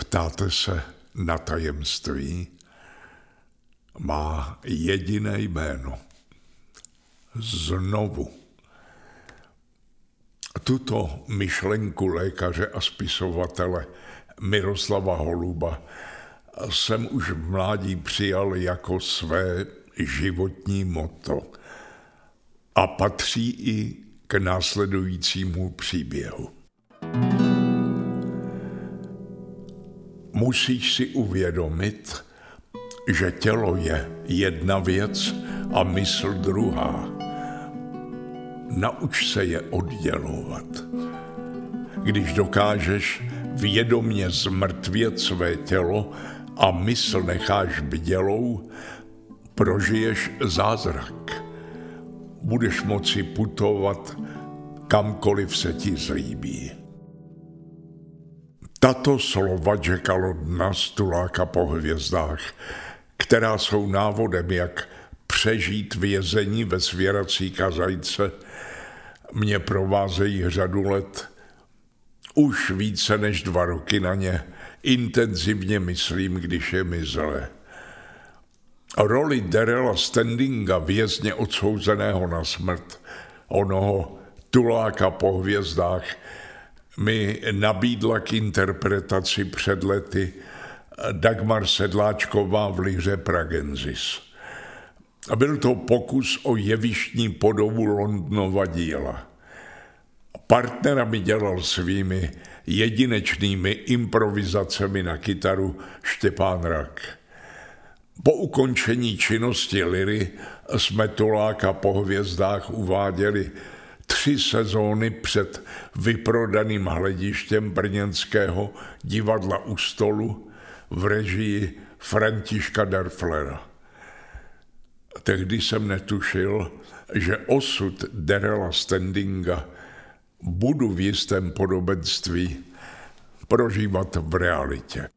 Ptáte se na tajemství? Má jediné jméno. Znovu. Tuto myšlenku lékaře a spisovatele Miroslava Holuba jsem už v mládí přijal jako své životní motto a patří i k následujícímu příběhu. Musíš si uvědomit, že tělo je jedna věc a mysl druhá. Nauč se je oddělovat. Když dokážeš vědomě zmrtvět své tělo a mysl necháš bdělou, prožiješ zázrak. Budeš moci putovat kamkoliv se ti zlíbí. Tato slova Jacka Londona z Tuláka po hvězdách, která jsou návodem, jak přežít vězení ve svěrací kazajce, mě provázejí řadu let. Už více než 2 roky na ně intenzivně myslím, když je mi zle. Roli Darrella Standinga, vězně odsouzeného na smrt, onoho Tuláka po hvězdách, mi nabídla k interpretaci před lety Dagmar Sedláčková v liře Pragensis. Byl to pokus o jevištní podobu Londonova díla. Partnera mi dělal svými jedinečnými improvizacemi na kytaru Štěpán Rak. Po ukončení činnosti liry jsme Tuláka po hvězdách uváděli 3 sezóny před vyprodaným hledištěm brněnského divadla U stolu v režii Františka Darflera. Tehdy jsem netušil, že osud Darrella Standinga budu v jistém podobenství prožívat v realitě.